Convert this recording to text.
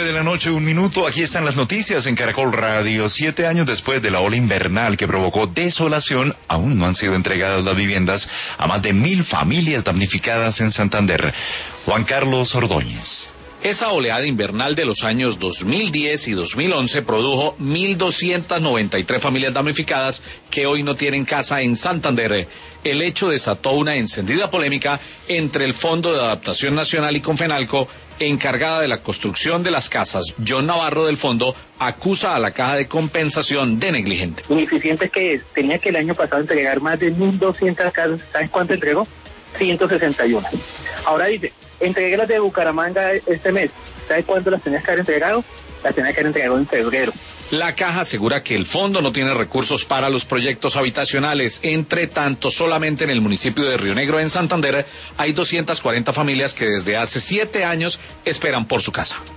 9:01 p.m. Aquí están las noticias en Caracol Radio. 7 años después de la ola invernal que provocó desolación, aún no han sido entregadas las viviendas a más de 1.000 familias damnificadas en Santander. Juan Carlos Ordóñez. Esa oleada invernal de los años 2010 y 2011 produjo 1.293 familias damnificadas que hoy no tienen casa en Santander. El hecho desató una encendida polémica entre el Fondo de Adaptación Nacional y Confenalco, encargada de la construcción de las casas. John Navarro del fondo acusa a la Caja de Compensación de negligente. Ineficiente que es, tenía que el año pasado entregar más de 1.200 casas. ¿Sabes cuánto entregó? 161. Ahora dice, entregué las de Bucaramanga este mes. ¿Sabes cuánto las tenías que haber entregado? Las tenías que haber entregado en febrero. La Caja asegura que el fondo no tiene recursos para los proyectos habitacionales. Entre tanto, solamente en el municipio de Río Negro, en Santander, hay 240 familias que desde hace 7 años esperan por su casa.